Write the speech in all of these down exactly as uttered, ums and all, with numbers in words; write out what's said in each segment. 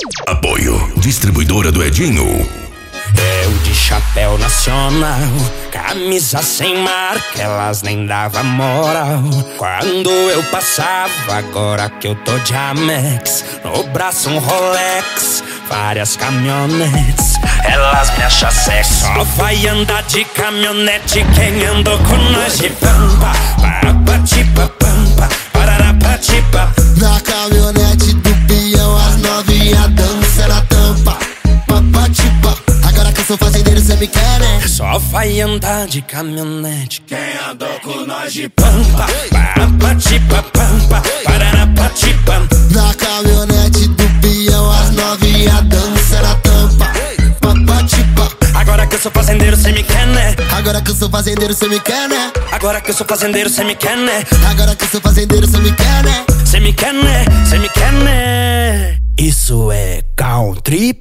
Apoio Distribuidora do Edinho. Eu de chapéu nacional, camisa sem marca, elas nem dava moral. Quando eu passava, agora que eu tô de Amex, no braço um Rolex, várias caminhonetes, elas me acham sexy. Só vai andar de caminhonete quem andou com nós de pampa. Papatipa pampa, pararapatipa. Na caminhonete do peão, as novinha dança na tampa. Papatipa. Agora que eu sou fazendeiro, cê me quer, né? Só vai andar de caminhonete quem andou com nós de pampa. Papatipa pampa, pararapatipa. Na caminhonete do peão, as novinha dança na tampa. Papatipa. Agora que eu sou fazendeiro, cê me quer, né? Agora que eu sou fazendeiro, cê me quer, né? Agora que eu sou fazendeiro, cê me quer, né? Agora que eu sou fazendeiro, cê me quer, né? Cê me quer, né? Cê me quer, né? Isso é country.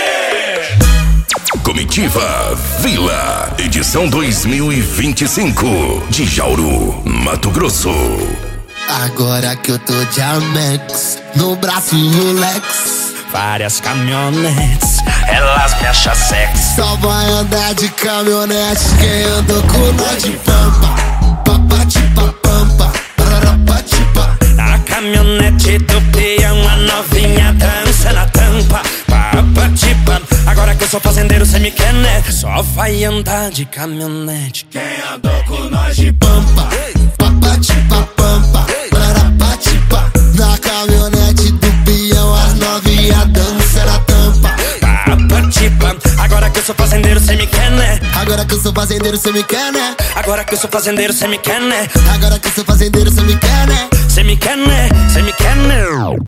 Comitiva Vila, edição dois mil e vinte e cinco, de Jauru, Mato Grosso. Agora que eu tô de Amex, no braço Rolex, várias caminhonetes, elas me acham sexy. só vai andar de caminhonete quem andou com nós de pampa. Papatipa pampa, pararapatipa. Na caminhonete do peão, a novinha dança na tampa. Papatipa. Agora que eu sou fazendeiro, cê me quer, né? Só vai andar de caminhonete quem andou com nós de pampa. Papatipa pampa, pararapatipa. Na caminhonete do peão, as novinha dança na tampa. Papatipa. Agora que eu sou fazendeiro, cê me quer, né? Agora que eu sou fazendeiro, cê me quer, né? Agora que eu sou fazendeiro, cê me quer, né? Agora que eu sou fazendeiro, cê me quer, né? Cê me quer, né? Cê me quer, né?